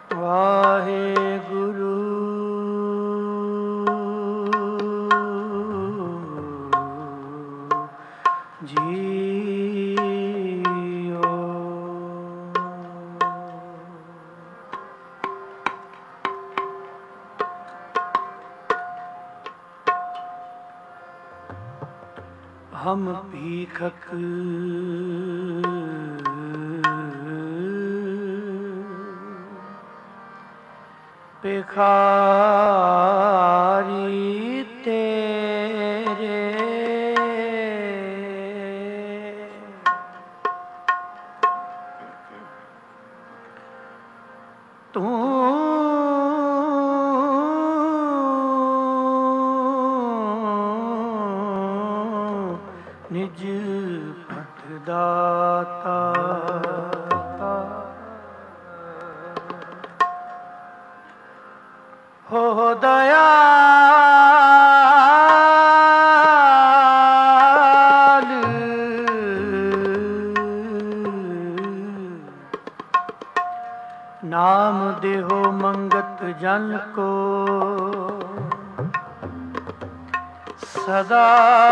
Waheguru JIO. ਹਮ ਭੀਖਕ ਭਿਖਾਰੀ ਤੇਰੇ, ਤੂੰ ਨਿਜ ਪਟ ਦਾਤਾ। ਹੋ ਦਇਆਲ, ਨਾਮ ਦੇਹੋ ਮੰਗਤ ਜਨ ਕੋ, ਸਦਾ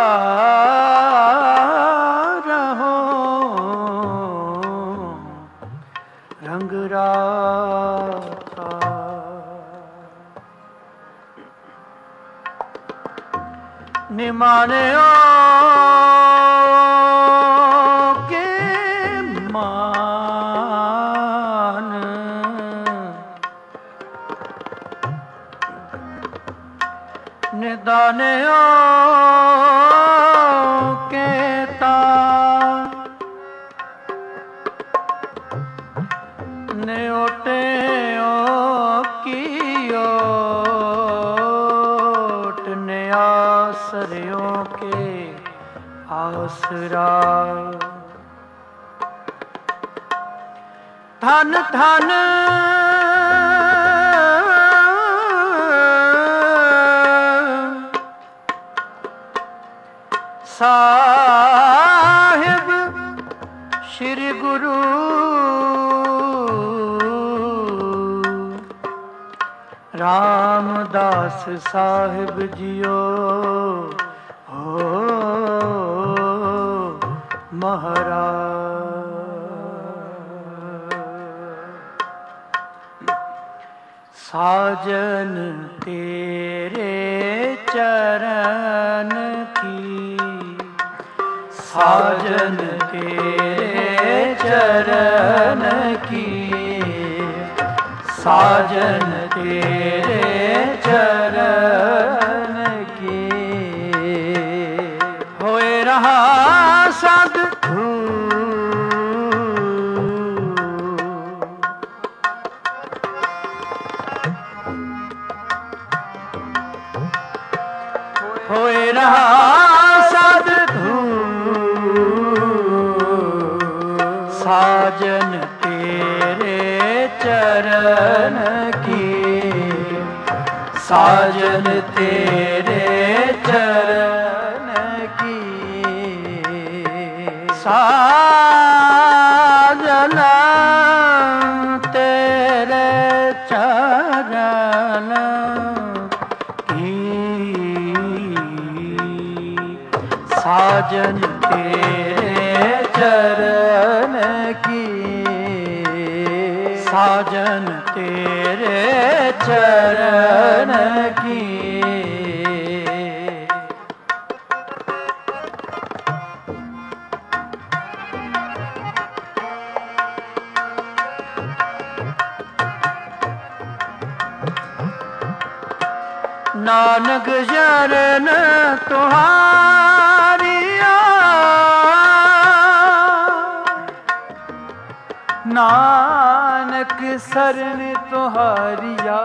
ਰਹੋ ਰੰਗ ਰਾਤਾ। ਨਿਮਾਨਿਓ ਕੇ ਮਾਨ, ਨਿਦਾਨਿਓ ਕੇ ਤਾਨ, ਨਿਓਟਿਓ ਕੀ ਓਟ, ਨਿਆਸਰਿਓ ਕੇ ਆਸਰਾ। ਧਨ ਧਨ ਸਾਹਿਬ ਸ਼੍ਰੀ ਗੁਰੂ ਰਾਮਦਾਸ ਸਾਹਿਬ ਜੀਓ। ਹੋ ਮਹਾਰਾਜ, ਸਾਜਨ ਤੇਰੇ ਚਰਨ ਕੀ, ਸਾਜਨ ਤੇਰੇ ਚਰਨ ਕੀ, ਸਾਜਨ ਤੇਰੇ ਚਰਨ ਕੀ। ਹੋਏ ਰਹਾ ਸਾਧੂ ਹੋਏ ਰਹਾ ਸਾਧੂ, ਸਾਜਨ ਤੇਰੇ ਚਰਨ ਕੀ, ਸਾਜਨ ਤੇਰੇ ਚਰਨ ਕੀ। ਸਾਜਨ ਤੇਰੇ ਚਰਨ ਕੀ, ਸਾਜਨ ਤੇਰੇ ਚਰਨ ਕੀ, ਸਾਜਨ ਤੇਰੇ ਚਰਨ ਕੀ। ਨਾਨਕ ਚਰਨ ਤੁਹਾਰੀਆ, ਨਾਨਕ ਸਰਨ ਤੁਹਾਰੀਆ।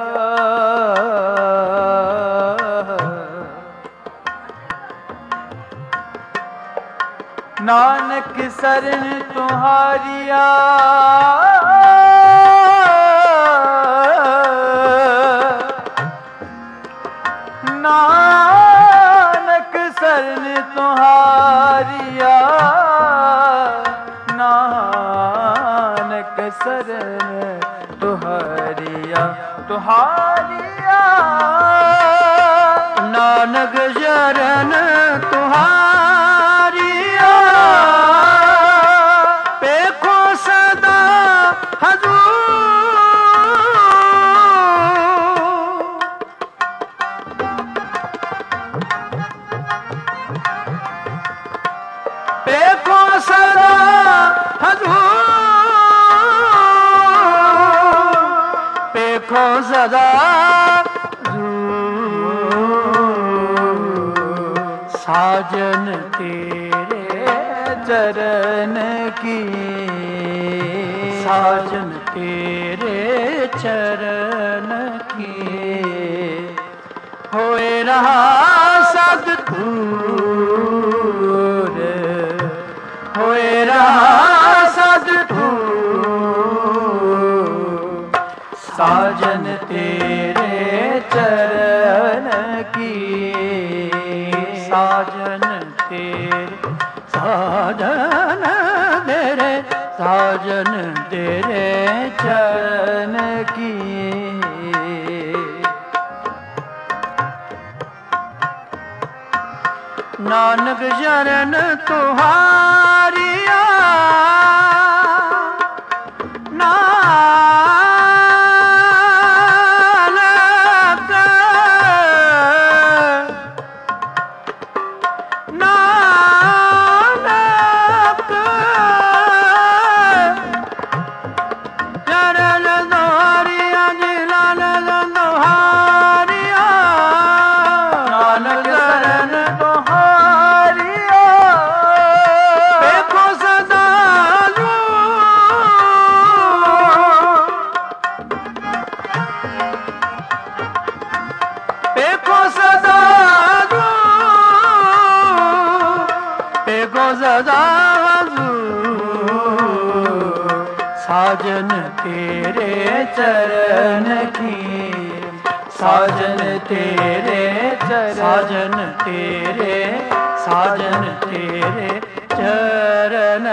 ਨਾਨਕ ਸਰਨ ਤੁਹਾਰੀਆ, ਨਾਨਕ ਸਰਨ ਤੁਹਾਰੀਆ, ਨਾਨਕ ਸਰਨ ਤੁਹਾਰੀਆ। तुहारिया तुहारिया नानक शरण तुहारिया पेखो सदा हजूर पेखो सदा हजूर पेखो सदा साजन तेरे चरण की साजन तेरे चरण की होए रहा सदधूर होए रहा सदधूर साजन तेरे चरण की साजन तेरे साजन तेरे साजन तेरे चरण की नानक शरण तुहारिया साजन तेरे चरण की साजन तेरे चरण साजन तेरे साजन तेरे चरण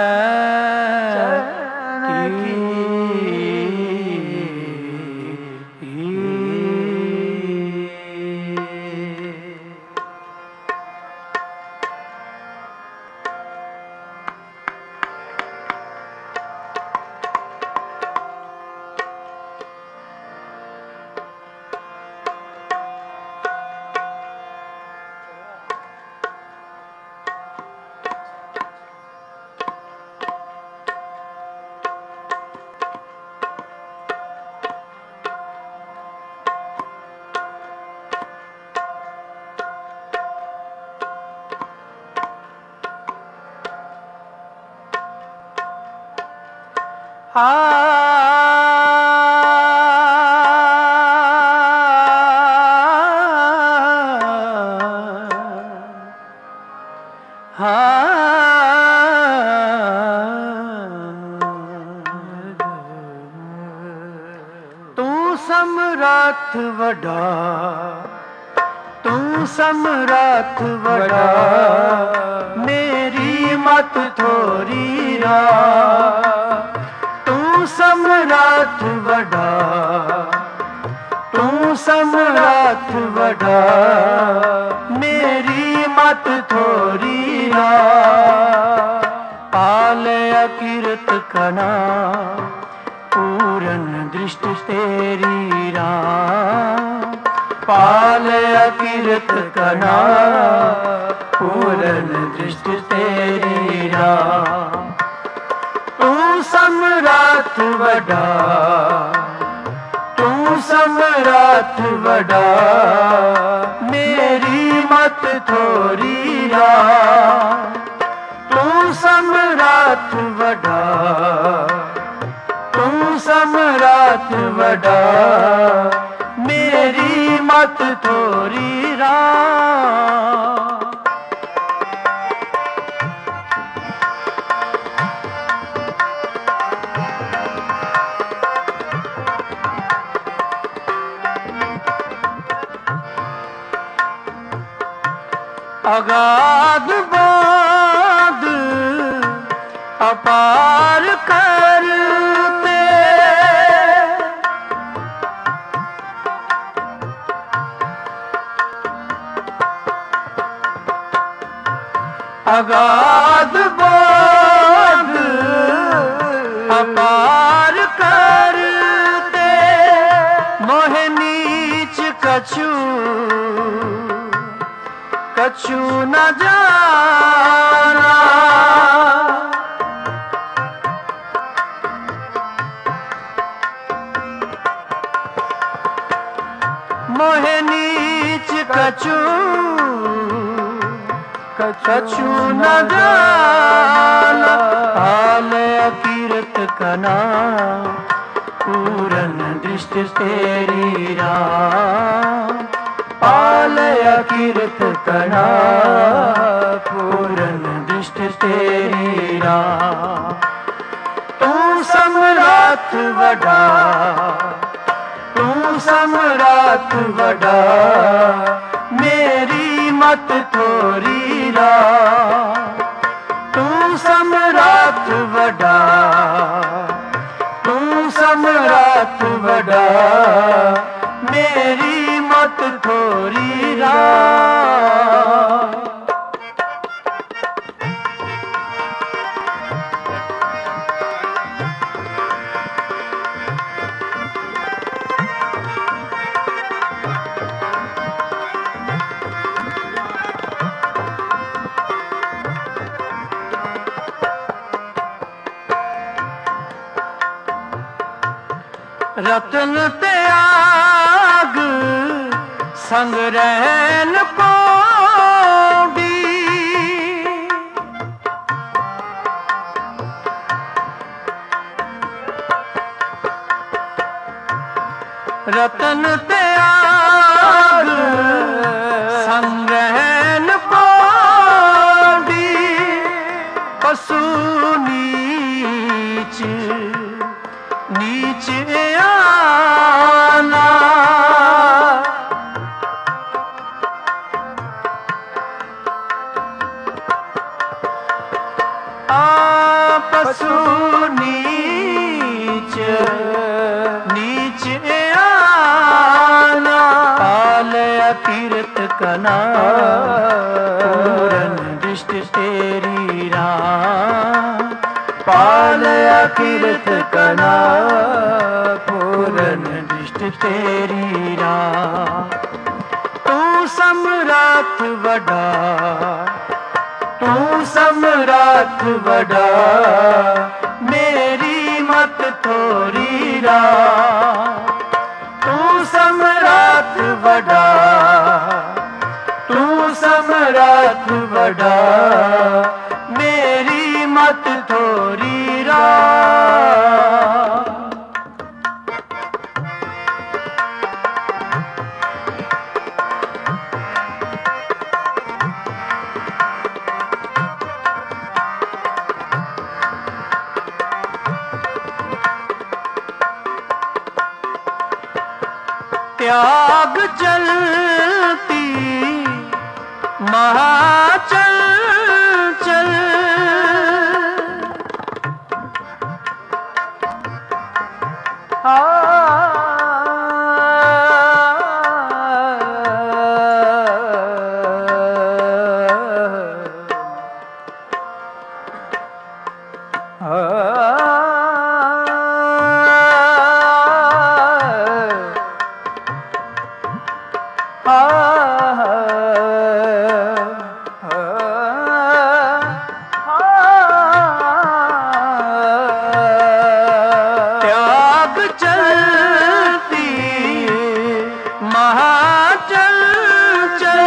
तू समरथ वडा तू समरथ वडा मेरी मत थोरी रा तू समरथ वडा तू समरथ वडा मेरी मत थोरी रा पाल अकिरत कना पूरन दृष्टि तेरी राम पाल अकिरत कना पूरन दृष्टि तेरी राम तू समरथ वडा तू समरथ वडा मेरी मत थोरी राम तू समरथ वडा तू समरथ वडा मेरी मत थोरी रा अगाध बाध अपार करते अगाध बोध अपार करते मोह नीच कछु कछु न जाना। मोह नीच कछु कछु न जाना। हाल अकीरत कना पूरन दृष्टि तेरी राम। हाल अकीरत कना पूरन दृष्टि तेरी राम। तू सम्राट वडा तू सम्राट वडा मेरी मत थोरी रा। तू सम्राट वडा तू सम्राट वडा मेरी मत थोरी रा। रतन त्याग संग रहन पौड़ी। रतन त्याग संग रहन पौड़ी। पशु नीच नीच आना। पशु नीच नीच आना। पाल अकीरत कना पूरन दृष्टि तेरी राम। पाल अकीरत कना पूरन दृष्टि तेरी राम। तू सम्राट वडा तू सम्राट वडा मेरी मत थोरी रा। तू सम्राट वडा तू सम्राट वडा मेरी मत थोरी रा। त्याग चलती महाचल चल। त्याग चलती महाचल चल।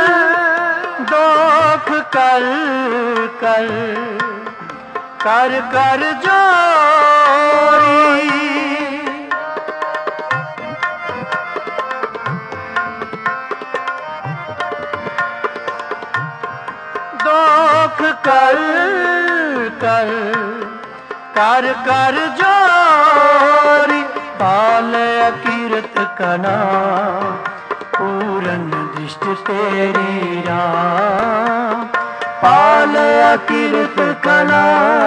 दोख कर कर कर कर जोरी। दोख कर कर कर कर जोरी। पाल अकीरत कना पूरन दृष्टि तेरी राम। पाल अकीरत कना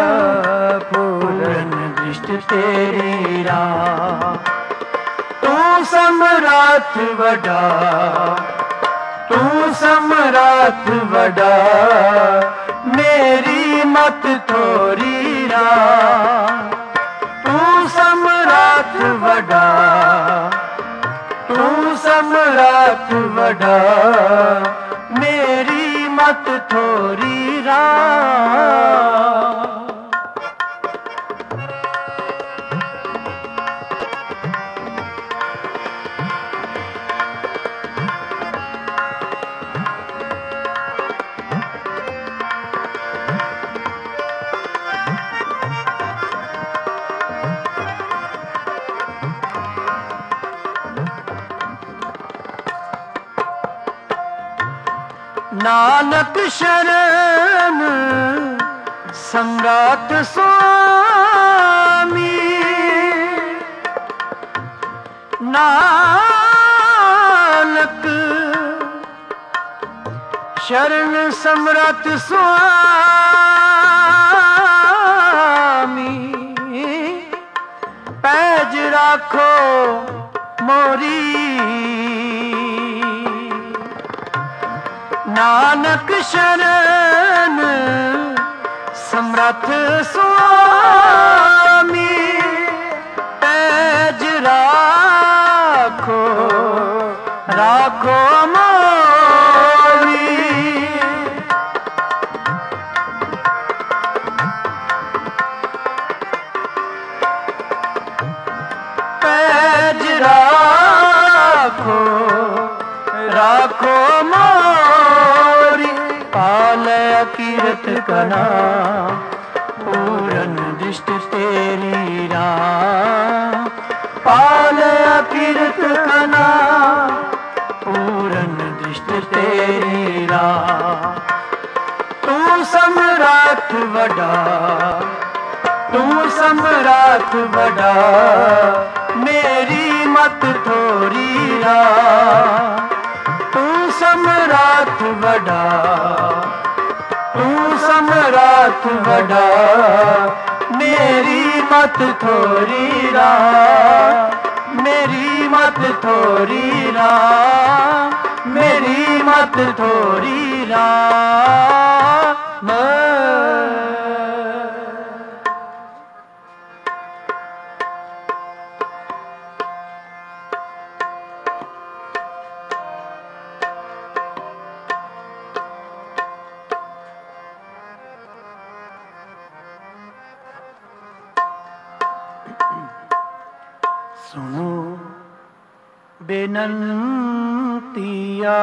पूरन दृष्टि तेरी राम। तू सम्राट वडा तू सम्राट वडा मेरी मत थोरी राम। तू सम्राट वड़ा, तू सम्राट वड़ा, मेरी मत थोरी राम। नानक शरण सम्राट स्वामी, नानक शरण सम्राट स्वामी। पैज राखो मोरी, नानक शरण सम्राट स्वामी। पैज राखो, राखो मोरी। पैज राखो, राखो मोरी। पाले कीरत कना पूरन दृष्टि तेरी राम। पाले कीरत कना पूरन दृष्टि तेरी राम। तू सम्राट वड़ा, तू सम्राट वड़ा, मेरी मत थोरी राम। तू सम्राट वड़ा, तू सम्राट वड़ा, मेरी मत थोरी राम। मेरी मत थोरी राम, मेरी मत थोरी राम। सुनो बेनंतिया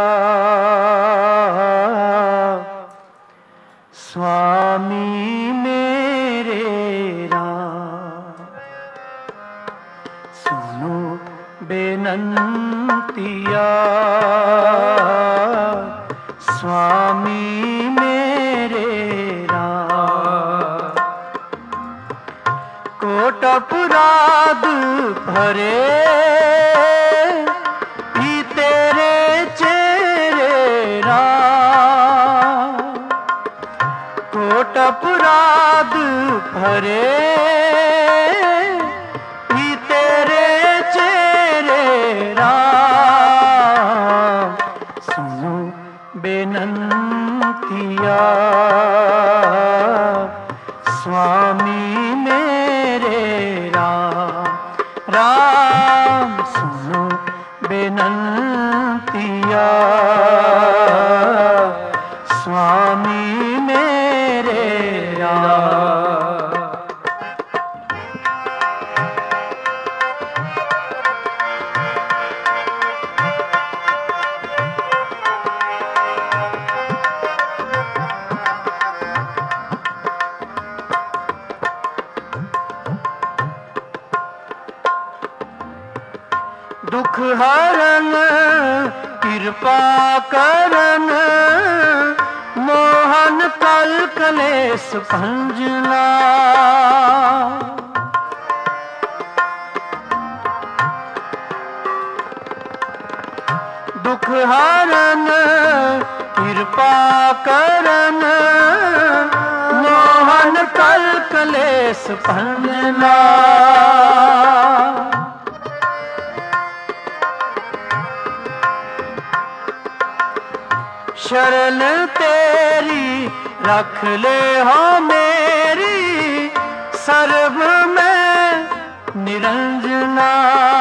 स्वामी मेरे राम। सुनो बेनंतिया स्वामी मेरे राम। कोट अपराध भरे भी तेरे चेहरे राम। कोट अपराध भरे भी तेरे चेहरे राम। सुनो बेनंतिया स्वामी मेरे राम। राम सुनो बेनंतिया स्वामी मेरे राम। दुख हरन कृपा करन मोहन कल कलेश भंजना। दुख हरन कृपा करन मोहन कल कलेश भंजना। शरण तेरी रख ले हो मेरी सर्व में निरंजना।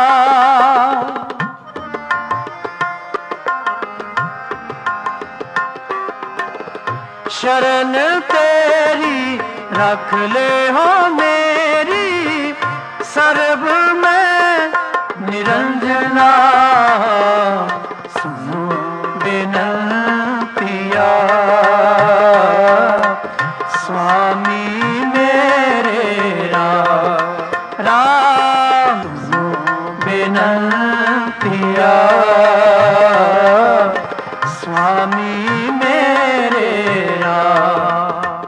शरण तेरी रख ले हो मेरी सर्व में निरंजना। सुनो बिनतिया स्वामी मेरे राम। सुनो बिनतिया स्वामी मेरे राम।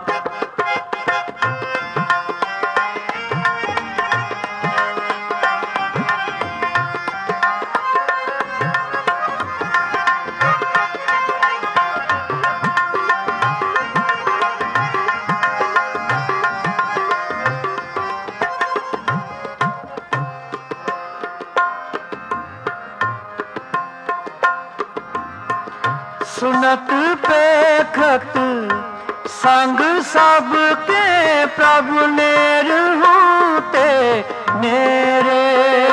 सुनत पेखत संग सबके प्रभु नेर होते मेरे।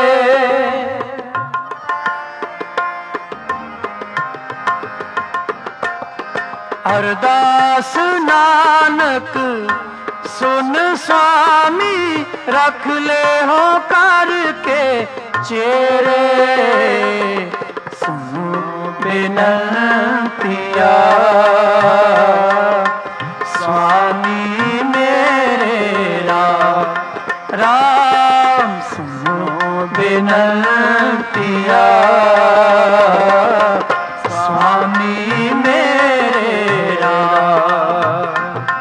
अरदास नानक सुन स्वामी रख ले हो करके चेरे। सुनो बिनतिया स्वामी मेरे राम। सुनो बिनतिया स्वामी मेरे राम।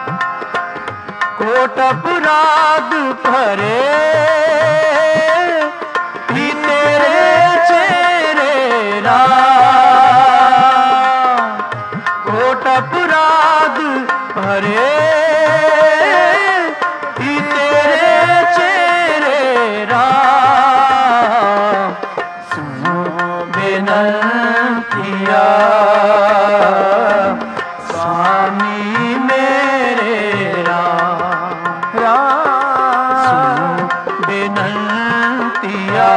कोट अपराध भरे भी तेरे चेहरे राम। कोट अपराध भरे भी तेरे चेहरे राम। सुनो बिनतिया स्वामी मेरे राम। सुनो बिनतिया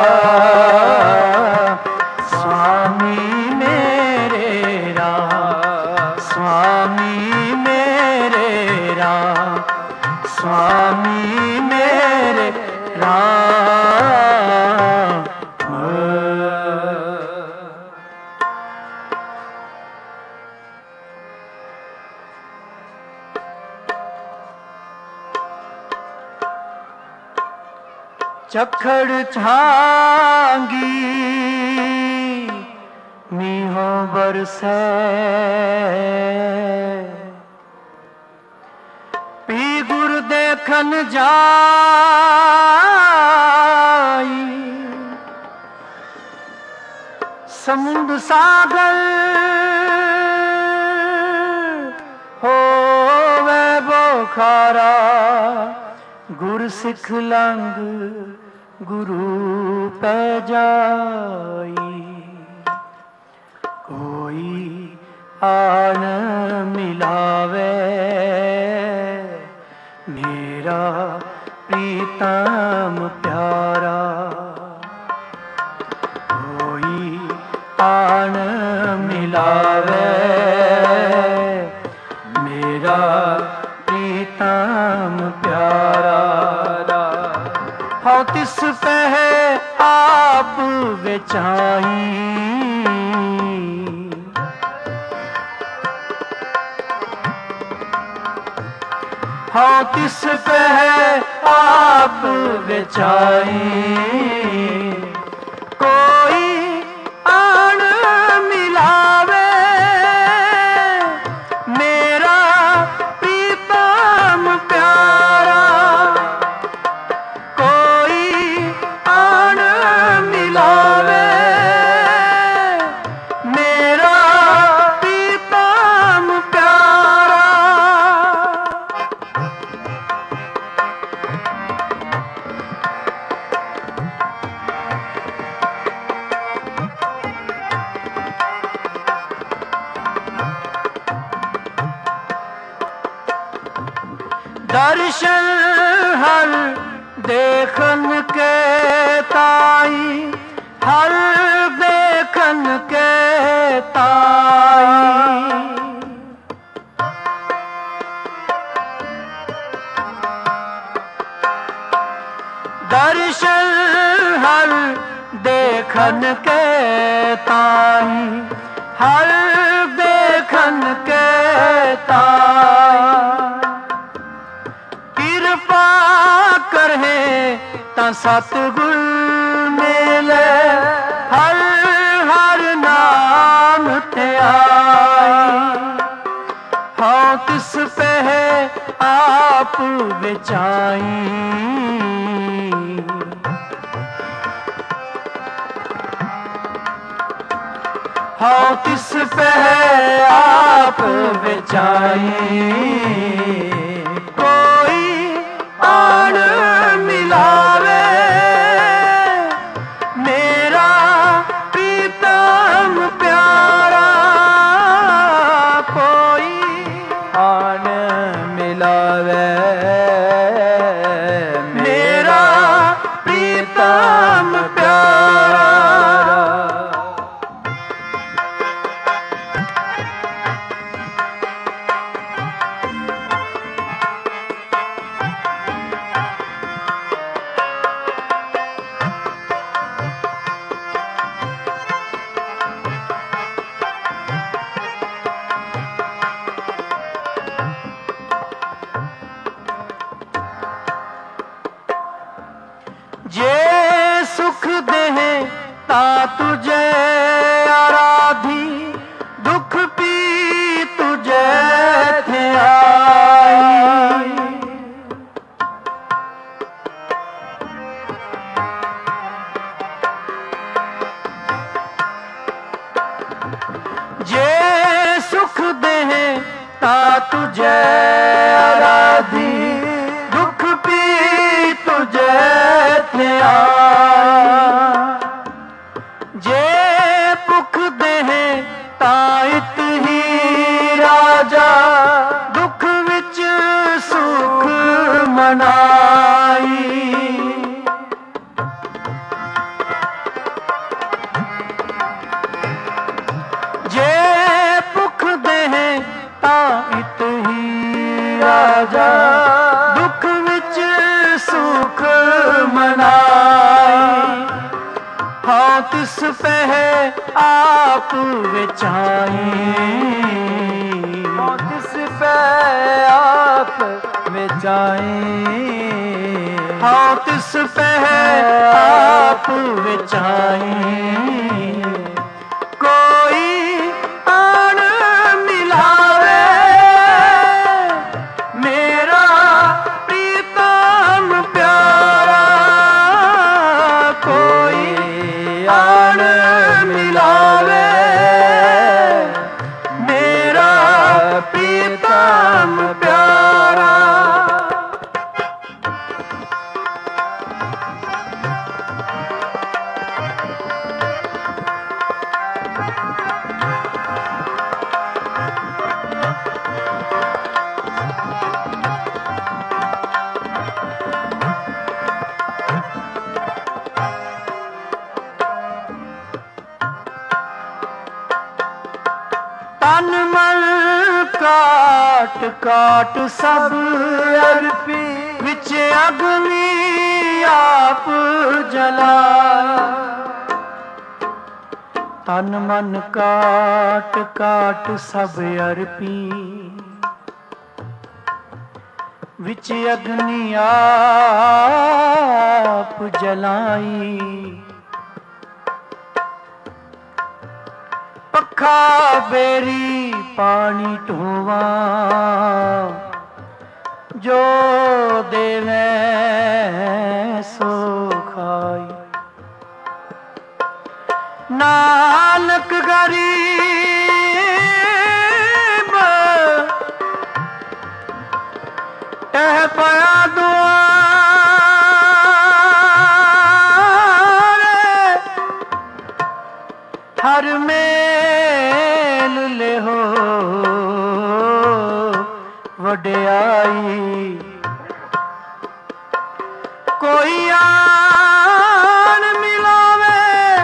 स्वामी मेरे राम। स्वामी मेरे राम। स्वामी मेरे राम। चखड़ छांगी मीहो बरसे। पी गुर देखन जाई समुंद सागर होवे बोखारा। गुर सिख लंग गुरु पे जाई। कोई आन मिलावे मेरा प्रीतम प्यारा। कोई आन मिलावे मेरा प्रीतम प्यारा। हाँ तिस पे आप बेचाई। हाँ तिस पे आप बेचाई। कोई आन मिलावे मेरा प्रीतम प्यारा। मिलावे मेरा प्रीतम प्यारा। दर्शन हर देखन के ताई, हर देखन के ताई। दर्शन हर देखन के ताई, हर देखन के ताई। कृपा करे ता सतगुर मिले, हर हर नाम ते आई। हाँ तिस पे आप बिचाई, हाँ तिस पे आप बिचाई। कोई आन मिलावे मेरा प्रीतम प्यारा, कोई आन मिलावे मेरा प्रीतम प्यारा। जे सुख देहे ता तुझे आराधी, दुख पी तुझे थे आई। जे सुख देहे ता तुझे आराधी, दुख पी तुझे थे आई। जे भुख देहे ताइत ही राजा, दुख विच सुख मनाई। जे भुख देहे ताइत ही राजा, दुख विच सुख मनाई। हाँ तिस पे आप बिचाई, हाँ तिस पे आप बिचाई। हाँ तिस पे आप बिचाई। कोई आन मिलावे मेरा प्रीतम प्यारा, कोई आन मिलावे मेरा प्रीतम प्यारा। तन मन काट काट सब अर्पी, विच अग्नि आप जला। तन मन काट काट सब अर्पी, विच अग्नि आप जलाई। पखा बेरी पानी ढोवा, जो देवे सो खाई। नानक गरीब टह पया दुआरे, हर मेल ले हो वड्याई। कोई आन मिलावे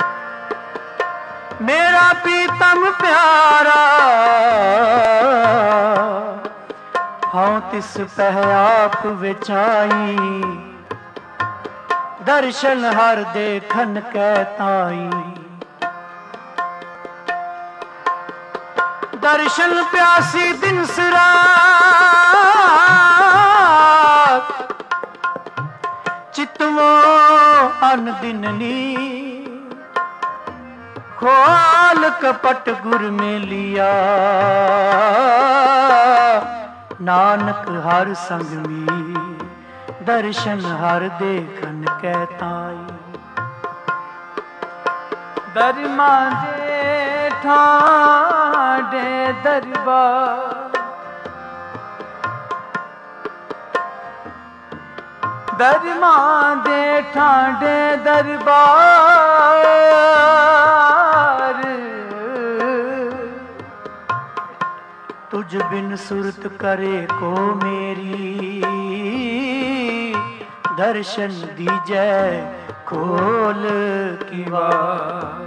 मेरा प्रीतम प्यारा, हाँ तिस पह आप विचाई दर्शन हर देखन कै ताई। दर्शन प्यासी दिन सरात चितवो अन दिन नी, खोल कपट गुर में लिया नानक हर संग मी दर्शन हर देखन कै ताई। दरमा जेठा डे दरबार, दरमा जेठा डे दरबार, तुझ बिन सुरत करे को मेरी दर्शन दीजै खोल की बार।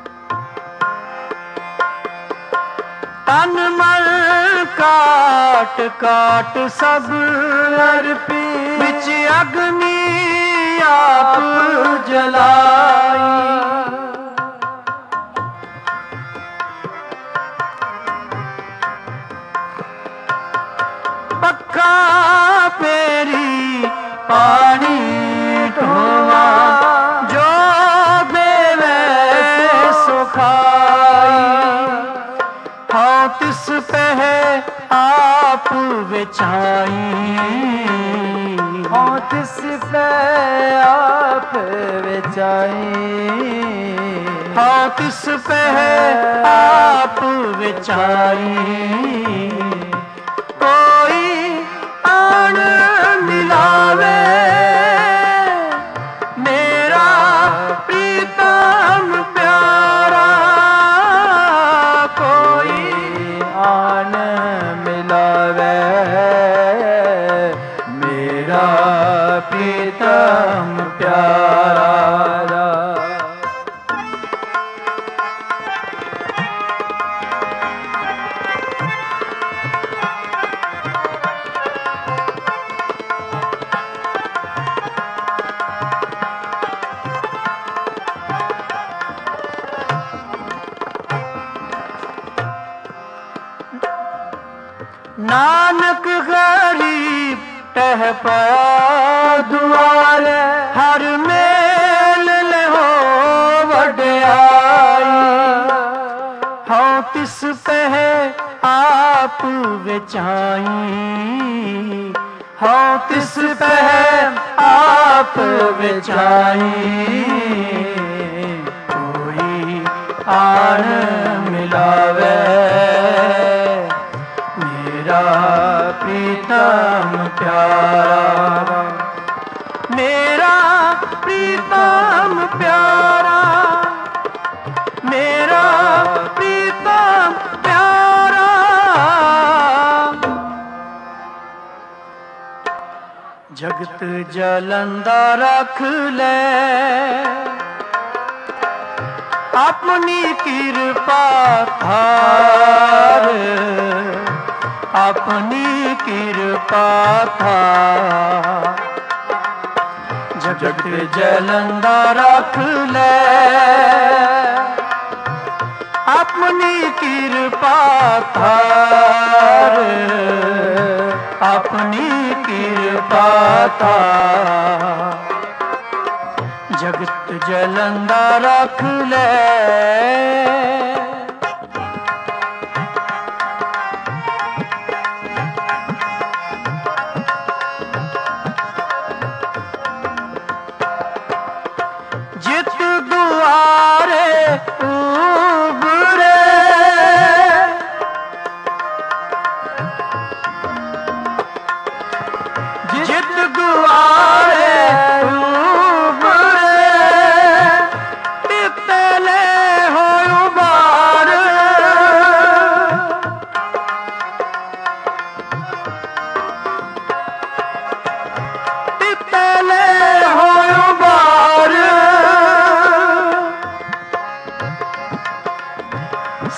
तन मन काट काट सब अर्पी बिच अग्नि आप जलाई। पक्का पेरी पानी ढोवा जो देवे सो खाई, हाँ तिस पह आप विछाई, हाँ तिस पह आप विछाई, हाँ तिस पह आप विछाई। कोई आन मिलावे मेरा प्रीतम प्यारा, कोई आन मिलावे मेरा प्रीतम प्यारा। नानक गरीब टह पाया दुआर, हर मेल ले हो वड्याई, हाँ तिस पह आप विचाई, हाँ तिस पह आप विचाई। कोई आन मिलावे मेरा प्रीतम प्यारा, मेरा प्रीतम प्यारा, मेरा प्रीतम प्यारा। जगत जलंदा रख ले अपनी कृपा थार, अपनी कृपा था जगत जलंदा रख ले अपनी कृपा थार, अपनी कृपा था जगत जलंदा रख ले। जित दुआरे उबरे जित दुआरे उबरे तितले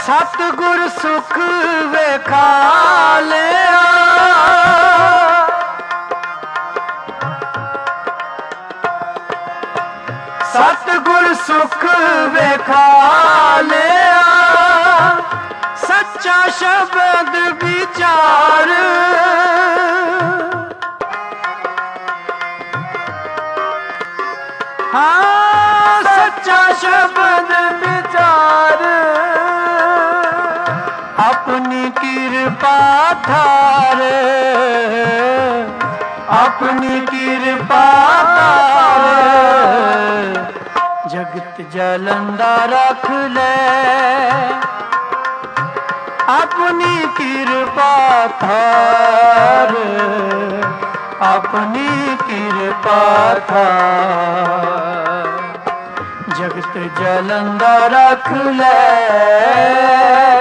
ਸਤਿਗੁਰ ਸੁਖ ਵੇਖਾ ਲਿਆ, ਸਤਿਗੁਰ ਸੁਖ ਵੇਖਾ ਲਿਆ, ਸੱਚਾ ਸ਼ਬਦ ਵਿਚਾਰ, ਹਾਂ ਸੱਚਾ ਸ਼ਬਦ ਵਿਚਾਰ, ਆਪਣੀ ਕਿਰਪਾ ਧਾਰ, ਆਪਣੀ ਕਿਰਪਾ ਧਾਰ, ਜਗਤ ਜਲੰਦਾ ਰੱਖ ਲੈ, ਆਪਣੀ ਕਿਰਪਾ ਧਾਰ, ਆਪਣੀ ਕਿਰਪਾ ਧਾਰ, ਜਗਤ ਜਲੰਦਾ ਰੱਖ ਲੈ।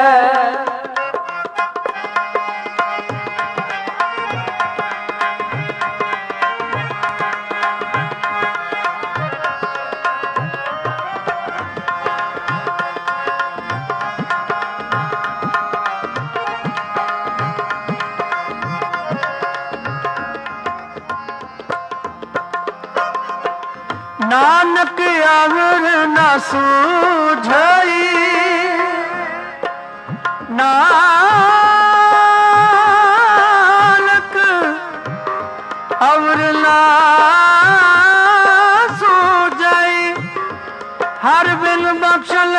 नानक अवर न सूझई, नानक अवर न सूझई, हर बिन बख्शल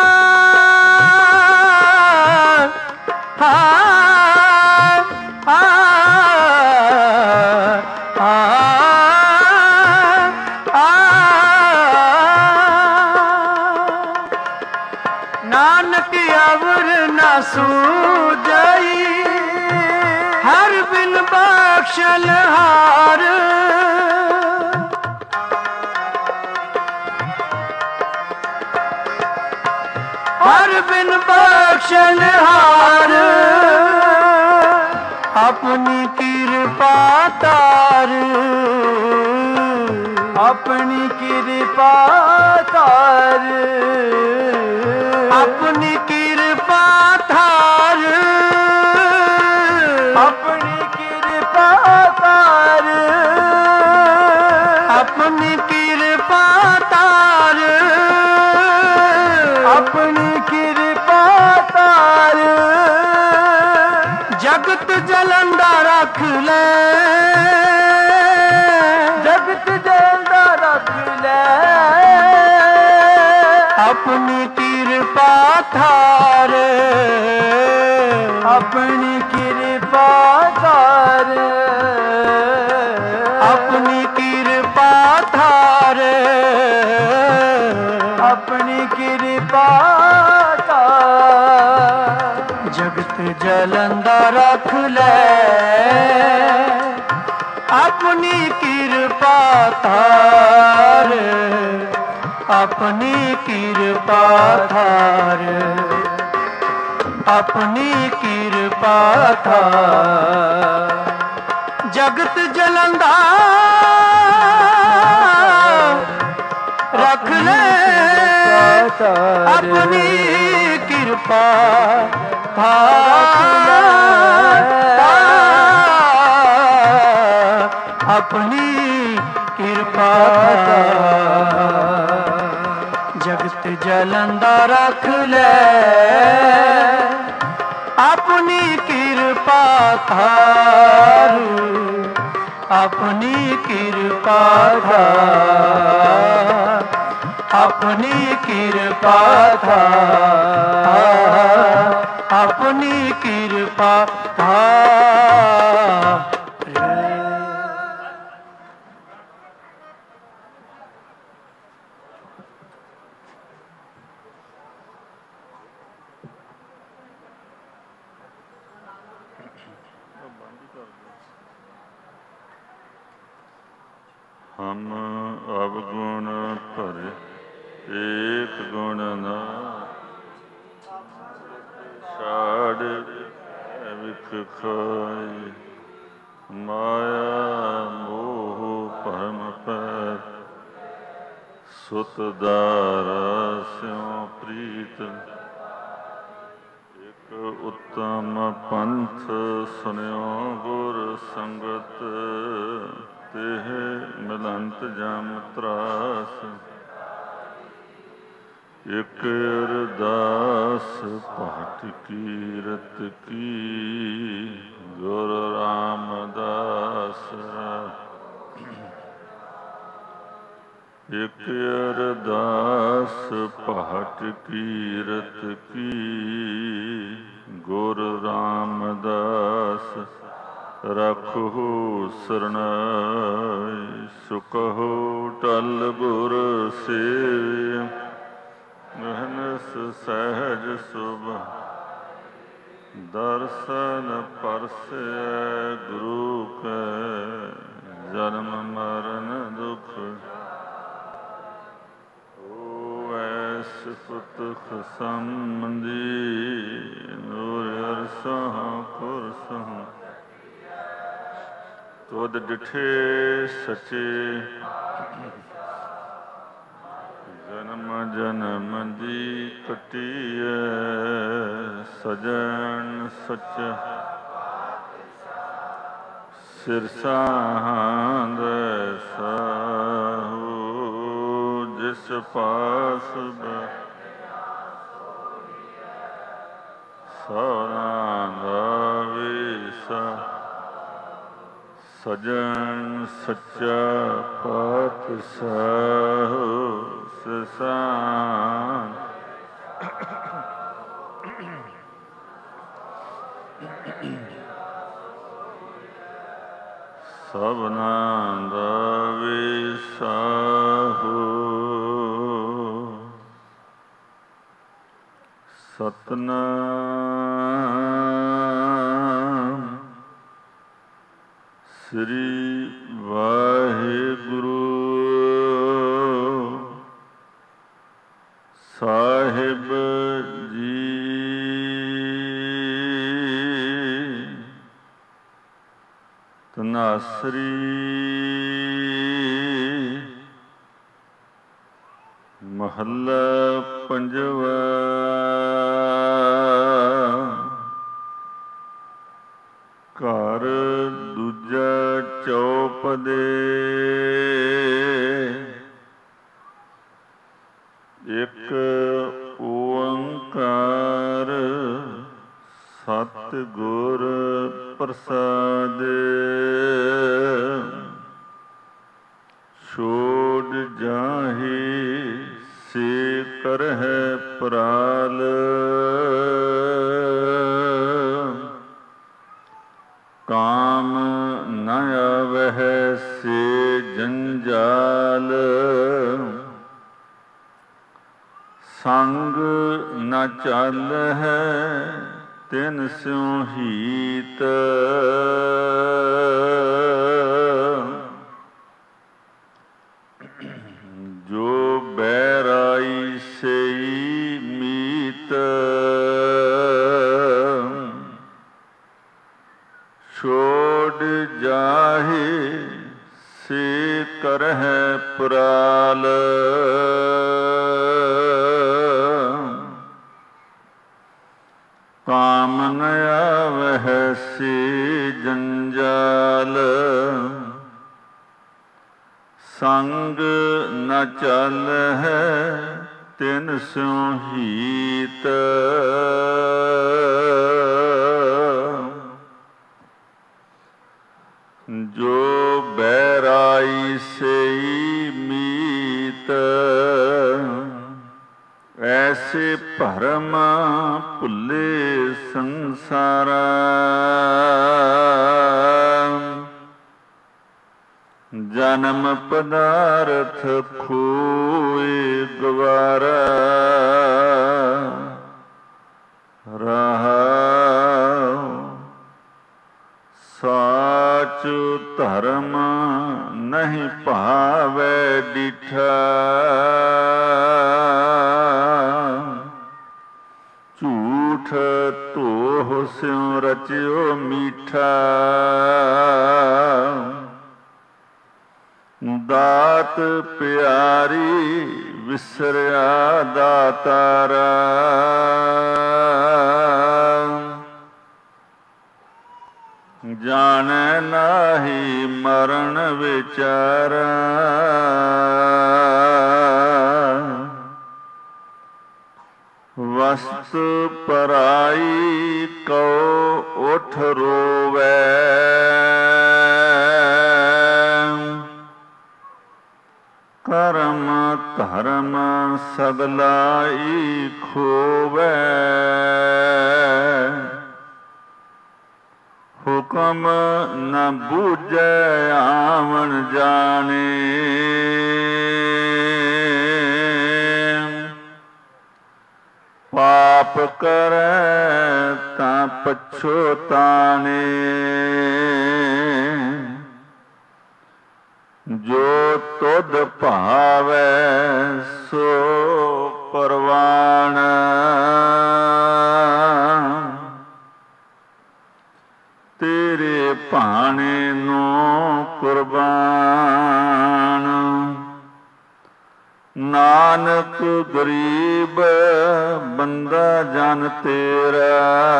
नानक अवर न सूझई, हर बिन बख्शल हार, हर बिन बख्शल हार, अपनी कृपा तार, अपनी कृपा तार, अपनी कृपा धार, अपनी कृपा तार, अपनी कृपा तार, अपनी कृपा तार, जगत जलंदा रख ले, जगत जलंदा रख ले, अपनी कृपा धार, अपनी कृपा धार, अपनी कृपा धार, अपनी कृपा धार, जगत जलंदा रख ले, अपनी कृपा धार, अपनी कृपा धार, अपनी कृपा धार, जगत जलंदा रख ले, अपनी कृपा धार, अपनी कृपा धार, जगत जलंदा रख ले, अपनी कृपा धार, अपनी कृपा धार, अपनी कृपा धार, अपनी कृपा धार। हम अवगुण भरे एक गुण ना छाड़ विख खाई, माया मोह परम पैर सुत दारा स्यों प्रीत, ਪੰਥ ਸੁਨਿਓ ਗੁਰ ਸੰਗਤ, ਤਿਹ ਮਿਲੰਤ ਜਮ ਤਰਾਸ। ਇਕ ਅਰਦਾਸ ਭਟ ਕੀਰਤ ਕੀ, ਗੁਰ ਰਾਮਦਾਸ। ਇਕ ਅਰਦਾਸ ਭਟ ਕੀਰਤ ਕੀ, ਗੁਰ ਰਾਮਦਾਸ। ਰਖੋ ਸਰਨਾਈ, ਸੁਕਹੋ ਟਲ ਗੁਰ ਸੇਵਿ। ਅਹਨਸ ਸਹਿਜ ਸੁਭਾ, ਦਰਸ਼ਨ ਪਰਸੈ ਗੁਰੂ ਕੈ। ਜਨਮ ਮਰਨ ਦੁਖ ਹੋਵੈ, ਸਿਫਤ ਖਸੰਦੀ। ਨੂਰ ਅਰਸਹੁ ਕੁਰਸਹੁ, ਤੁਧ ਡਿਠੇ ਸਚੇ। ਜਨਮ ਜਨਮ ਦੀ ਕਟੀਐ, ਸਜਣ ਸੱਚਾ। ਸਿਰਸਾਹੰਦ ਸਾਹੂ, ਜਿਸ ਪਾਸ ਸੋਨਾ ਦਾ ਵੀਸਾ। ਸਜਣ ਸੱਚਾ ਪਾਤਸ਼ਾਹ, ਸਿਰਸਾਹੰਦ। ਸਭਨਾਂ ਦਾ ਵਿਸਾਹੂ, ਸਤਿਨਾਮ ਸ੍ਰੀ ਵਾਹਿਗੁਰੂ ਸਾਹਿਬ ਜੀ। ਧਨਾਸਰੀ ਮਹੱਲਾ ਪੰਜਵਾ। ਘਰ ਦੂਜਾ ਚੌਪਦੇ, ਇੱਕ ਓੰਕਾਰ ਸਤਿਗੁਰ ਪ੍ਰਸਾਦਿ। ਛੋੜ ਜਾਹੇ ਸੇ ਕਰਹਿ ਪਰਾਲ, ਕਾਮ ਨ ਆਵਹਿ ਸੇ ਜੰਜਾਲ। ਸੰਗ ਨ ਚਾਲਹਿ ਤਿਨ ਸਿਉ ਹੀਤ, ਜੋ ਬੈਰਾਈ ਸਈ ਮੀਤ। ਛੋੜ ਜਾਹੇ ਸੇ ਕਰਹਿ ਪਰਾਲ, ਕਾਮ ਨ ਆਵਹਿ ਸੇ ਜੰਜਾਲ। ਸੰਗ ਨ ਚਾਲਹਿ ਤਿਨ ਸਿਉ ਹੀਤ, ਜੋ ਬੈਰਾਈ ਸਈ ਮੀਤ। ਐਸੇ ਭਰਮ ਭੁੱਲੇ ਸੰਸਾਰਾ, ਜਨਮ ਪਦਾਰਥ ਖੋਏ ਗਵਾਰਾ। ਰਹਾਉ ਸਾਚ ਧਰਮ ਨਹੀਂ ਭਾਵੈ ਡਿਠਾ, ਝੂਠ ਧੋਹ ਸਿਉ ਰਚਿਓ ਮੀਠਾ। ਦਾਤ ਪਿਆਰੀ ਵਿਸਰਿਆ ਦਾਤਾਰਾ, ਜਾਣੈ ਨਾਹੀ ਮਰਨ ਵਿਚਾਰਾ। ਵਸਤ ਪਰਾਈ ਕਉ ਉਠ ਰੋਵੈ। ਕਰਮ ਧਰਮ ਸਗਲਾਈ ਖੋਵੈ। ਹੁਕਮ ਨ ਬੂਝੈ ਆਵਣ ਜਾਣੇ। ਪਾਪ ਕਰੈ ਤਾਂ ਪਛੋਤਾਣੇ। ਜੋ ਤੁਧ ਭਾਵੈ ਸੋ ਪਰਵਾਣ। ਤੇਰੇ ਭਾਣੇ ਨੂੰ ਕੁਰਬਾਨ। ਨਾਨਕ ਗਰੀਬ ਬੰਦਾ ਜਨ ਤੇਰਾ।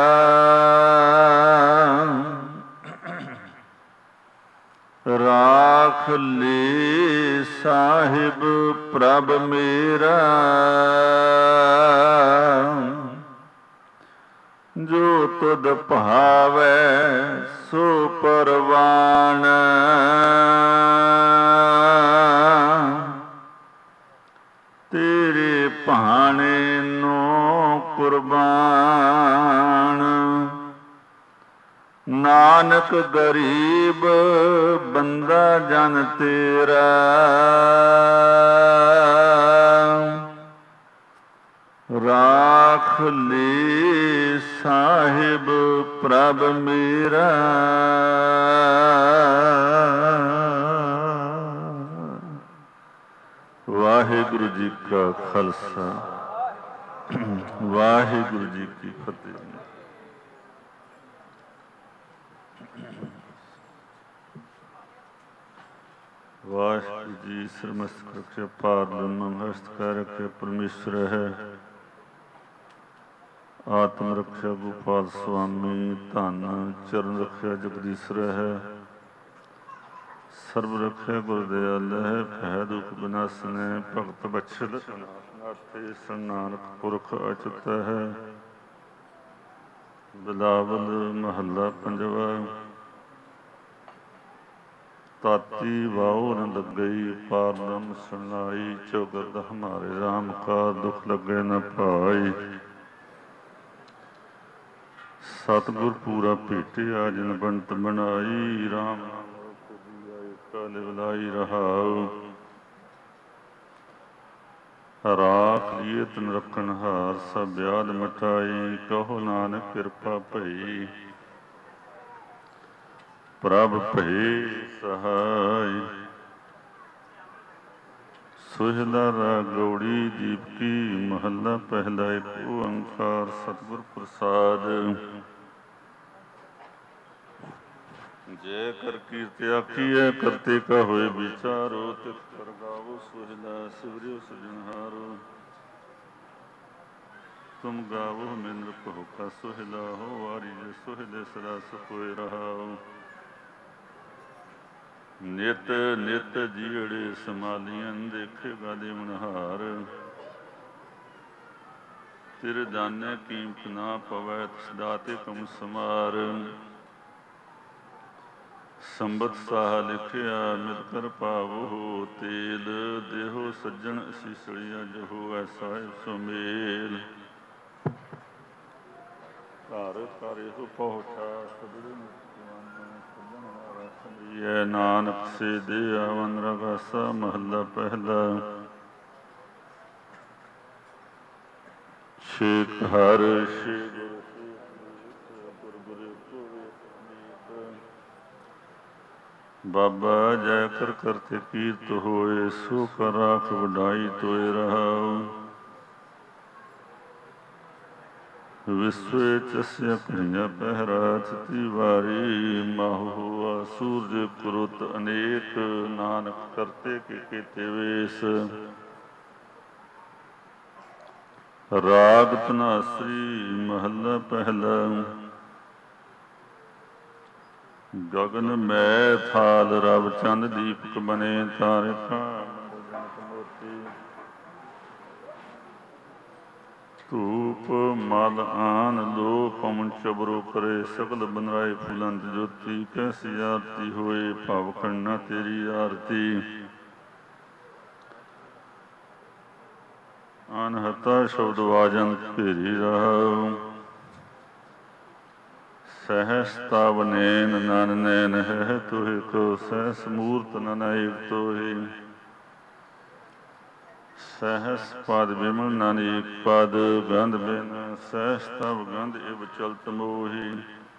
ਰਾਖ ਲੇ ਸਾਹਿਬ ਪ੍ਰਭ ਮੇਰਾ। ਜੋ ਤੁਧ ਭਾਵੈ ਸੋ ਪਰਵਾਨ। ਤੇਰੇ ਭਾਣੇ ਨੂੰ ਕੁਰਬਾਨ। ਨਾਨਕ ਗਰੀਬ ਬੰਦਾ ਜਨ ਤੇਰਾ। ਰਾਖ ਲੇ ਸਾਹਿਬ ਪ੍ਰਭ ਮੇਰਾ। ਵਾਹਿਗੁਰੂ ਜੀ ਕਾ ਖਾਲਸਾ ਵਾਹਿਗੁਰੂ ਜੀ ਕੀ ਫਤਿਹ। ਵਾਹਿਗੁਰੂ ਜੀ ਸਰਮਸਤ ਰਖਿਆ ਪਾਰ ਬ੍ਰਹਮ ਹਸਤ ਕਰ ਰਖਿਆ ਪਰਮੇਸ਼ਰ ਹੈ। ਆਤਮ ਰਖਿਆ ਗੋਪਾਲ ਸੁਆਮੀ ਧਨ ਚਰਨ ਰਖਿਆ ਜਗਦੀਸ਼ਰ ਹੈ। ਸਰਬ ਰਖਿਆ ਗੁਰਦਿਆਲ ਹੈ। ਭੈ ਦੁਖ ਬਿਨਾਸਨੈ ਭਗਤ ਬਛਲ ਨਾਥੇ ਸੰ ਨਾਨਕ ਪੁਰਖ ਅਚੁੱਤ ਹੈ। ਬਿਲਾਵਲ ਮਹੱਲਾ ਪੰਜਵਾ। ਤਾਤੀ ਵਾਓ ਨ ਲੱਗਈ ਪਾਰ ਬ੍ਰਹਮ ਸੁਣਾਈ। ਚੌਗਰਦ ਹਮਾਰੇ ਰਾਮ ਕਾ ਦੁਖ ਲੱਗੇ ਨ ਭਾਈ। ਸਤਿਗੁਰ ਪੂਰਾ ਭੇਟਿਆ ਜਿਨ ਬੰਤ ਬਣਾਈ। ਰਾਮ ਨਾਮ ਕਾਲੇ ਬਲਾਈ ਰਹਾਉ। ਰਾਖ ਲੀਏ ਤਨ ਰੱਖਣ ਹਾਰ ਸਭ ਵਿਆਦ ਮਟਾਈ। ਕਹੋ ਨਾਨਕ ਕਿਰਪਾ ਭਈ ਪ੍ਰਭ ਭਏ ਸਹਾਈ। ਸੁਹਲਾ ਰਾਗ ਗੌੜੀ ਦੀਪਕੀ ਮਹੱਲਾ ਪਹਿਲਾ। ਇੱਕ ਓੰਕਾਰ ਸਤਿਗੁਰ ਪ੍ਰਸਾਦ। ਜੈ ਕਰ ਕੀਰਤ ਆਖੀਐ ਕਰਤੇ ਕਾ ਹੋਏ ਵਿਚਾਰੋ। ਤਿਤ ਕਰ ਗਾਵੋ ਸੁਹਲਾ ਸਿਵਰਿਓ ਸਿਰਜਣਹਾਰੋ। ਤੁਮ ਗਾਵੋ ਮਿਨ ਰਖੋ ਕਾ ਸੁਹਲਾ ਹੋ। ਵਾਰੀ ਜੇ ਸੁਹਲੇ ਸਦਾ ਸੁਖ ਹੋਏ ਰਹਾਉ। ਨਿਤ ਨਿਤ ਜੀੜੇ ਸਮਾਲੀਆਂ ਦੇਖੇਗਾ ਦੇਵਨਹਾਰ। ਤੇਰੇ ਦਾਨੇ ਕੀਮਤ ਨਾ ਪਵੈ ਦਾਤੇ ਕਮ ਸਮਾਰ। ਸੰਬਤ ਸਾਹ ਲਿਖਿਆ ਮਿਤ ਕਰ ਪਾਵੋ। ਤੇਲ ਦੇਹੋ ਸੱਜਣ ਅਸੀਸਲੀਆ ਜਹੋ ਐਸਾ ਸੁਮੇਲ। ਘਰ ਘਰ ਇਹੋ ਪਹੁੰਚਾ ਸਬੜੇ ਸੱਜਣ ਨਾਨਕ ਸੇ ਦੇ ਆਵਨ ਰਗਾਸਾ। ਮਹੱਲਾ ਪਹਿਲਾ। ਛੇਕ ਹਰ ਛੇ ਬਾਬਾ ਜੈ ਕਰ ਕਰਤੇ ਕੀਰਤ ਹੋਏ। ਸੋ ਕਰ ਰਾਖ ਵਡਾਈ ਤੋਏ ਰਹਾਉ। ਵਿਸਵੇ ਚਸਿਆ ਕਹੀਆ ਪਹਿਰਾ ਚਿਤੀ ਵਾਰੀ। ਮਾਹੂ ਹੋਆ ਸੂਰਜ ਕੁਰੁਤ ਅਨੇਕ। ਨਾਨਕ ਕਰਤੇ ਕੇ ਕੀਤੇ ਵੇਸ। ਰਾਗ ਧਨਾਸਰੀ ਮਹੱਲਾ ਪਹਿਲਾ। ਗਗਨ ਮੈ ਥਾਲ ਰਵ ਚੰਦ ਦੀਪਕ ਬਨੇ ਤਾਰਿਕਾ ਮੋਤੀ ਧੂਪ ਮਲ ਆਨ ਲੋ ਪਵਨ ਚਬਰੋ ਕਰੇ ਸਗਲ ਬਨਰਾਏ ਫੁਲੰਤ ਜੋਤੀ ਕੈਸੀ ਆਰਤੀ ਹੋਏ ਭਵ ਖੰਡਾ ਤੇਰੀ ਆਰਤੀ ਅਨਹਤਾ ਸ਼ਬਦ ਵਾਜਨ ਤੇਰੀ ਰਹਾਉ ਸਹਿਸ ਤਵ ਨੈਨ ਨਨ ਨੈਨ ਹੈ ਤੋਹਿ ਕੋ ਸਹਿਸ ਮੂਰਤ ਨਨ ਏਕ ਤੋਹਿ ਸਹਿਸ ਪਦ ਵਿਮਲ ਨਨ ਏਕ ਪਦ ਗੰਧ ਬਿਨ ਸਹਿਸ ਤਵ ਗੰਧ ਇਵ ਚਲਤ ਮੋਹੀ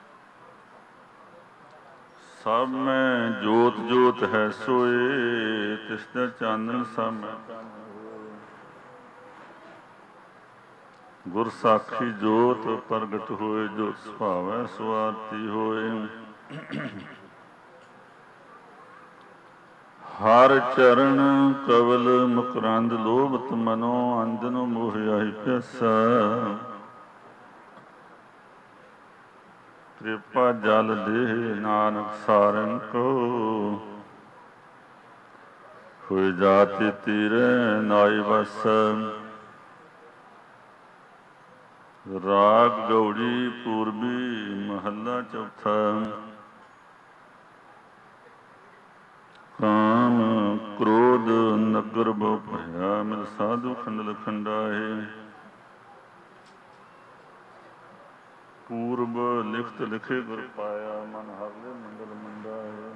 ਸਭ ਮੈਂ ਜੋਤ ਜੋਤ ਹੈ ਸੋਏ ਤਿਸ ਦਾ ਚਾਨਣ ਸਭ ਮੈਂ ਗੁਰ ਸਾਖੀ ਜੋਤ ਪ੍ਰਗਟ ਹੋਏ ਜੋ ਸੁਭਾਵੈ ਸੁਆਰਤੀ ਹੋਏ ਹਰ ਚਰਨ ਕਵਲ ਮੁਕਰੰਦ ਲੋਭਤ ਮਨੋ ਅੰਜਨ ਮੋਹਿਆਈ ਪਿਆਸਾ ਕਿਰਪਾ ਜਲ ਦੇ ਨਾਨਕ ਸਾਰਨ ਕੋ ਹੋਇ ਜਾਤੀ ਤੀਰੇ ਨਾਈ ਵਸ ਰਾਗ ਗੌੜੀ ਪੂਰਬੀ ਮਹੱਲਾ ਚੌਥਾ ਕਾਮ ਕ੍ਰੋਧ ਨਗਰ ਬਹੁ ਭਇਆ ਮਿਲ ਸਾਧੂ ਖੰਡਲ ਖੰਡਾਏ ਪੂਰਬ ਲਿਖਤ ਲਿਖੇ ਗੁਰ ਪਾਇਆ ਮਨ ਹਰਲੇ ਮੰਡਲ ਮੰਡਾਏ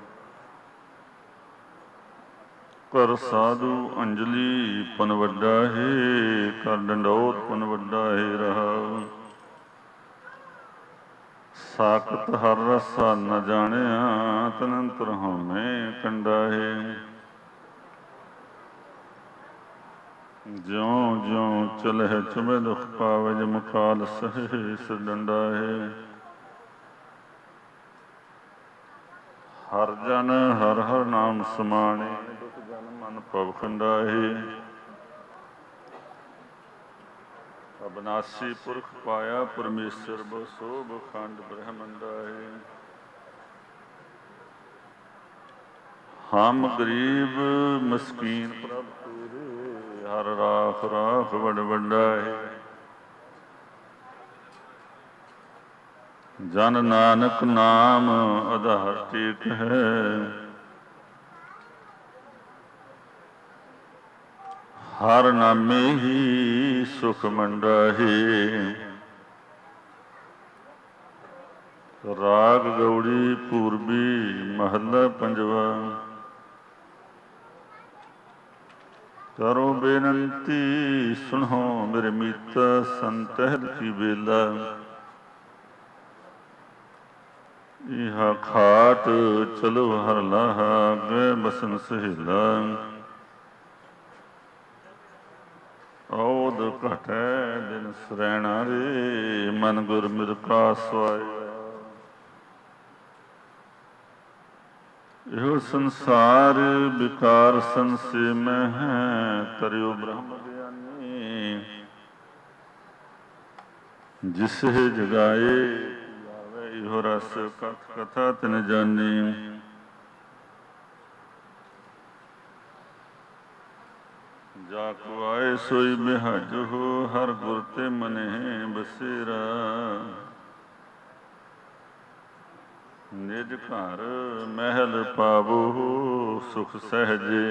ਕਰ ਸਾਧੂ ਅੰਜਲੀ ਪਨ ਵੱਡਾ ਹੈ ਕਰ ਡੰਡੌਤ ਪਨ ਵੱਡਾ ਹੈ ਰਹਾ ਸਾਕਤ ਹਰ ਰਸਾ ਨ ਜਾਣਿਆ ਤਨੰਤਰ ਹਉਮੈ ਕੰਡਾ ਹੈ ਜਿਉ ਜਿਉ ਚਲਹਿ ਚੁਮੈ ਦੁਖ ਪਾਵੈ ਜਿ ਮੁਖਾਲ ਸਹਿ ਸਿਰ ਡੰਡਾ ਹੈ ਹਰ ਜਨ ਹਰ ਹਰ ਨਾਮ ਸਮਾਣੇ ਦੁਖ ਜਨ ਮਨ ਭਵ ਖੰਡਾਏ ਅਬਨਾਸੀ ਪੁਰਖ ਪਾਇਆ ਪਰਮੇਸ਼ਰ ਬੋ ਸੋਭ ਖੰਡ ਬ੍ਰਹਮੰਡਾ ਹੈ ਹਮ ਗਰੀਬ ਮਸਕੀਨ ਪ੍ਰਭ ਤੇਰੇ ਹਰ ਰਾਖ ਰਾਖ ਵਡ ਵੱਡਾ ਹੈ ਜਨ ਨਾਨਕ ਨਾਮ ਆਧਾਰ ਟੇਕ ਹੈ ਹਰ ਨਾਮੇ ਹੀ ਸੁਖ ਮੰਡਾ ਹੈ ਰਾਗ ਗੌੜੀ ਪੂਰਬੀ ਮਹੱਲਾ ਪੰਜਵਾ ਕਰੋ ਬੇਨੰਤੀ ਸੁਣੋ ਮੇਰੇ ਮੀਤਾ ਸੰਤਹਿਲ ਕੀ ਵੇਲਾ ਇਹਾ ਖਾਟ ਚਲੋ ਹਰ ਲਾਹਾ ਗਏ ਬਸਨ ਸਹੇਲਾ ਔਦ ਘਟੈ ਦਿਨ ਸਰੈਣਾ ਰੇ ਮਨ ਗੁਰ ਮਿਰਕਾ ਸਵਾਇਆ ਇਹੋ ਸੰਸਾਰ ਵਿਕਾਰ ਸੰਸੇ ਮੈਂ ਹੈ ਕਰਿਓ ਬ੍ਰਹਮ ਗਿਆਨੀ ਜਿਸ ਜਗਾਏ ਆਵੇ ਇਹੋ ਰਸ ਕਥਾ ਤਿਨ ਜਾਨੀ ਜਾ ਕੋ ਆਏ ਸੋਈ ਬਿਹਜ ਹੋ ਹਰ ਗੁਰ ਤੇ ਮਨਹਿ ਬਸੇਰਾ ਨਿਜ ਘਰ ਮਹਿਲ ਪਾਵੋ ਸੁਖ ਸਹਿਜੇ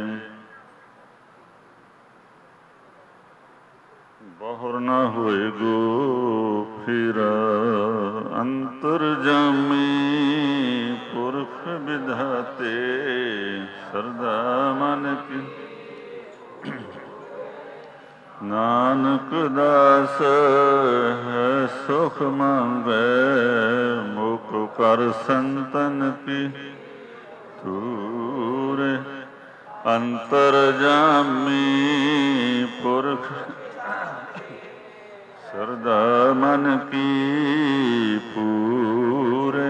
ਬਹੁਰ ਨਾ ਹੋਏ ਗੋ ਫਿਰ ਅੰਤਰ ਜਾਮੀ ਪੁਰਖ ਵਿਧਾਤੇ ਸਰਦਾ ਮਨ ਕੀ ਨਾਨਕ ਦਾਸ ਹੈ ਸੁਖ ਮੰਗੈ ਮੁਖ ਕਰ ਸੰਤਨ ਕੀ ਤੂਰੇ ਅੰਤਰ ਜਾਮੀ ਪੁਰਖ ਸਰਦਾ ਮਨ ਕੀ ਪੂਰੇ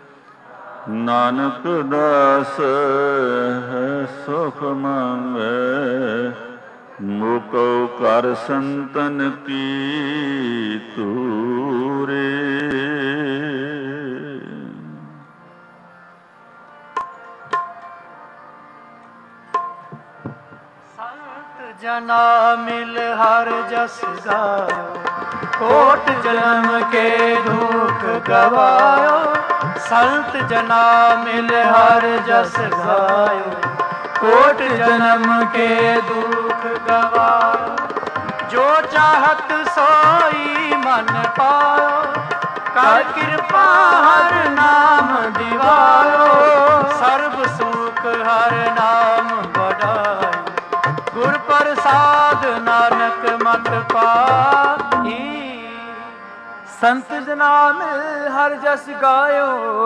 ਨਾਨਕ ਦਾਸ ਹੈ ਸੁਖ ਮੰਗੈ ਮੁਕਉ ਕਰ ਸੰਤਨ ਕੀ ਤੂਰੇ हर जस गायो। कोट जन्म के दुख गवायो, संत जना मिल हर जस गायो। कोट जन्म के दुख गवायो, जो चाहत सोई मन पायो। कर कृपा हर नाम दिवायो, सर्व सुख हर नाम बढ़ाई। गुर प्रसाद नानक मत पाई। संत जना मिल हर जस गायो,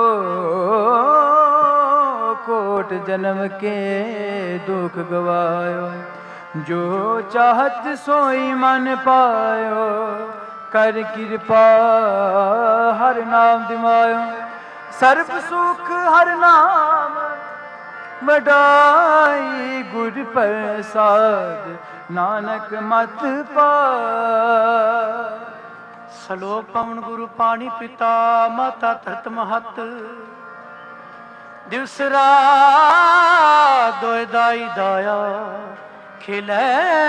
कोट जन्म के दुख गवायो। जो चाहत सोई मन पायो, कर कृपा हर नाम दिवायो। सर्व सुख हर नाम बढ़ाई, गुर प्रसाद नानक मत पाई। ਸਲੋਕ ਪਵਨ ਗੁਰੂ ਪਾਣੀ ਪਿਤਾ ਮਾਤਾ ਧਰਤ ਮਹਤ। ਦਿਵਸਰਾ ਦੋਇ ਦਾਈ ਦਾਇਆ, ਖਿਲੇ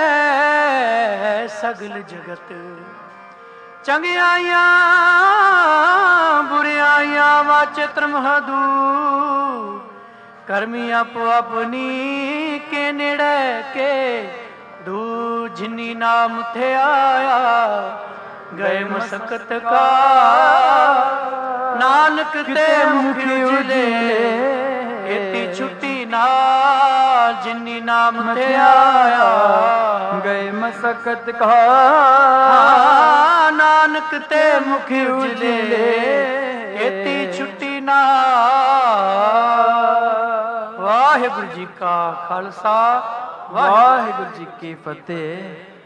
ਸਗਲ ਜਗਤ। ਚੰਗਿਆਈਆਂ ਬੁਰਿਆਈਆਂ ਵਾਚੇ ਤਰਮਹਦੂ। ਕਰਮੀ ਆਪੋ ਆਪਣੀ ਕੇ ਨੇੜੇ ਕੇ ਦੂ। ਜਿਨੀ ਨਾਮ ਥੇ ਆਇਆ ਗਏ ਮਸਕਤ ਕਾ। ਨਾਨਕ ਤੇ ਮੁਖ ਉਜਲੇ ਇਤੀ ਛੁੱਟੀ ਨਾਲ। ਜਿਨੀ ਨਾਮ ਤੇ ਆਇਆ ਗਏ ਮਸਕਤ ਕਾ। ਨਾਨਕ ਤੇ ਮੁਖ ਉਜਲੇ ਇਤੀ ਛੁੱਟੀ ਨਾਲ। ਵਾਹਿਗੁਰੂ ਜੀ ਕਾ ਖਾਲਸਾ, ਵਾਹਿਗੁਰੂ ਜੀ ਕੀ ਫਤਿਹ।